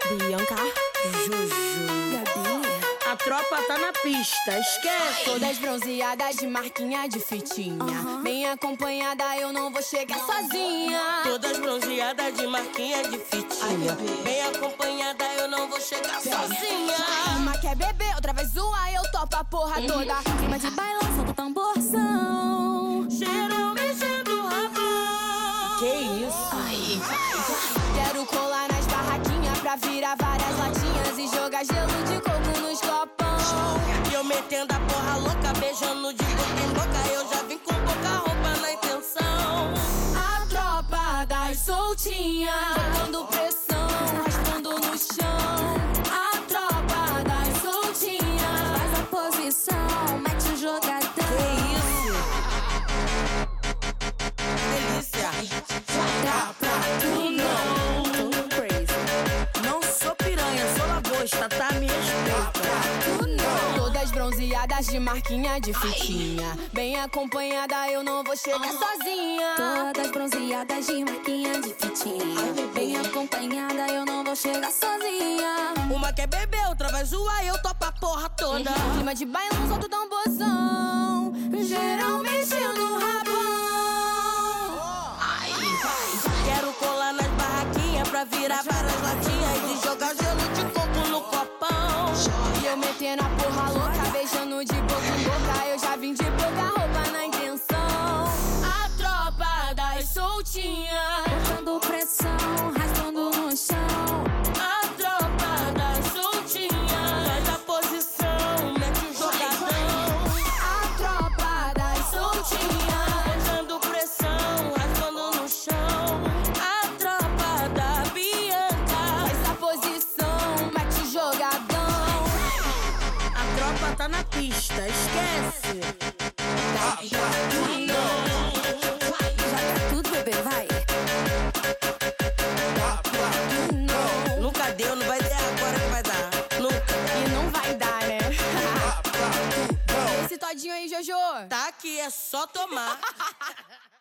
Bianca, Juju, Gabi. A tropa tá na pista, esquece. Todas bronzeadas de marquinha de fitinha. Bem acompanhada, eu não vou chegar sozinha. Todas bronzeadas de marquinha de fitinha. Bem acompanhada, eu não vou chegar sozinha. Uma quer beber, outra vai zoar, eu topo a porra toda. Clima de bailão, solta o tamborzão. Cheirão mexendo o rabão. Que isso? Ai, quero colar nas barraquinhas pra virar várias latinhas e jogar gelo de coco nos copão. E eu metendo a porra louca, beijando de boca em boca. Eu já vim com pouca roupa na intenção. A tropa das soltinhas, botando pressão, raspando no chão. A tropa das soltinhas, faz a posição, mete o jogadão. Que isso? Delícia. Não sou piranha, sou lagosta, tá? Me respeita. Todas bronzeadas de marquinha de fitinha. Bem acompanhada, eu não vou chegar sozinha. Todas bronzeadas de marquinha de fitinha. Bem acompanhada, eu não vou chegar sozinha. Uma quer beber, outra vai zoar, eu topo a porra toda. Clima de bailão, solta o tamborzão. Geral mexendo no rabão. Ai, quero colar nas barraquinhas pra virar várias latinhas e jogar gelo de coco no copão. E eu metendo a porra louca, beijando de boca em boca. Eu já vim de pouca roupa na intenção. A tropa das soltinhas, Botando pressão, raspando no chão. A tropa das soltinhas, faz a posição, mete o jogadão. a tropa das soltinhas. Dando pressão, raspando no chão. A tropa da Bianca, Essa posição, mete o jogadão. a tropa tá na pista, esquece. Joga tudo, bebê, vai. Nunca deu, não vai ter agora que vai dar. Nunca. E não vai dar, né? Esse todinho aí, Jojo. Tá aqui, é só tomar.